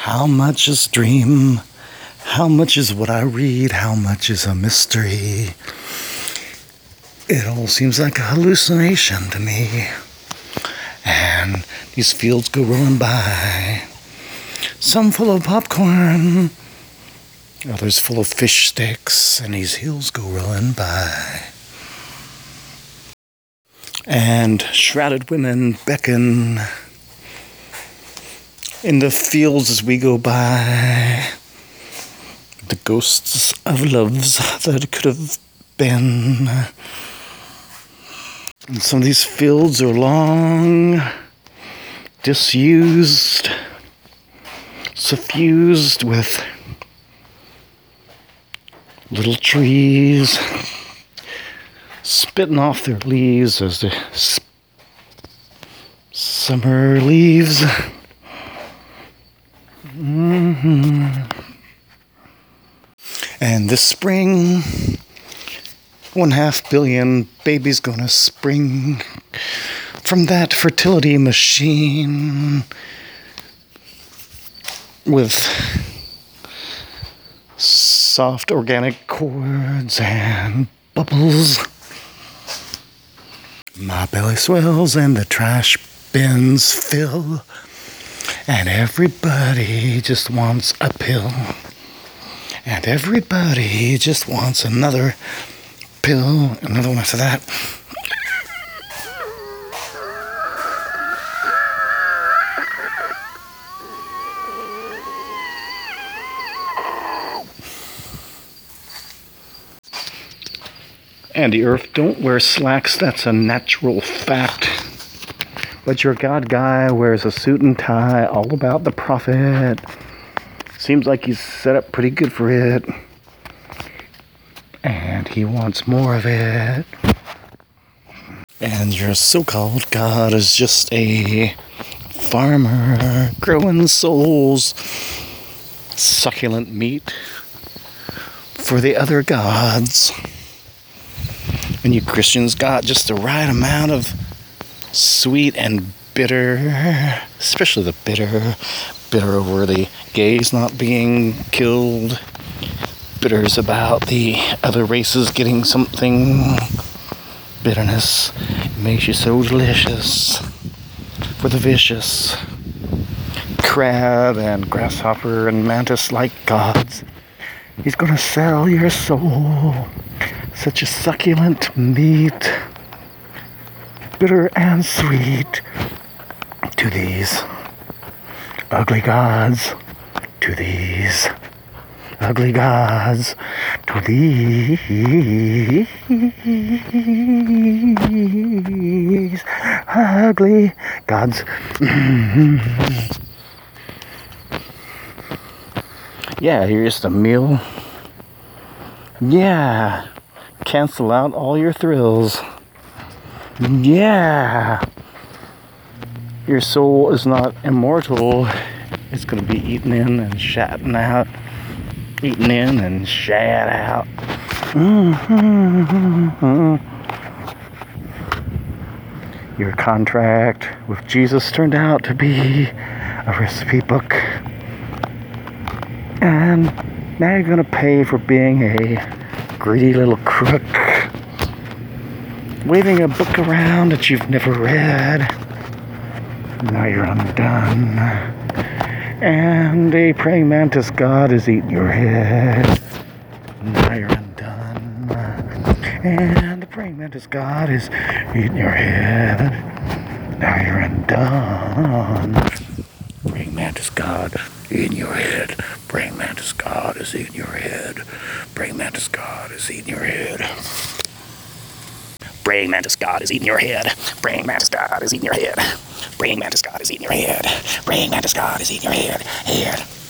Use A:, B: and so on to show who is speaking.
A: How much is dream? How much is what I read? How much is a mystery? It all seems like a hallucination to me. And these fields go rolling by. Some full of popcorn, others full of fish sticks, and these hills go rolling by. And shrouded women beckon in the fields as we go by. The ghosts of loves that could have been. And some of these fields are long, disused, suffused with little trees spitting off their leaves as the summer leaves. And this spring, 1/2 billion babies gonna spring from that fertility machine with soft organic chords and bubbles. My belly swells and the trash bins fill, and everybody just wants a pill. And everybody just wants another pill, another one after that. And the earth don't wear slacks, that's a natural fact. But your God guy wears a suit and tie, all about the profit. Seems like he's set up pretty good for it. And he wants more of it. And your so-called God is just a farmer growing souls, succulent meat for the other gods. And you Christians got just the right amount of sweet and bitter, especially the bitter over the gays not being killed, bitters about the other races getting something. Bitterness makes you so delicious for the vicious. Crab and grasshopper and mantis-like gods. He's gonna sell your soul. Such a succulent meat, bitter and sweet, to these ugly gods, to these ugly gods, to these ugly gods. Yeah, here's the meal. Yeah. Cancel out all your thrills. Yeah. Your soul is not immortal. It's going to be eaten in and shatting out. Eaten in and shat out. Your contract with Jesus turned out to be a recipe book. And now you're going to pay for being a greedy little crook, waving a book around that you've never read. Now you're undone. And a praying mantis god is eating your head. Now you're undone. And the praying mantis god is eating your head. Now you're undone. Praying mantis god eating your head. Praying mantis god is eating your head. Praying mantis god is eating your head. Praying mantis god is eating your head. Praying mantis god is eating your head. Praying mantis god is eating your head. Praying mantis god is eating your head. Head.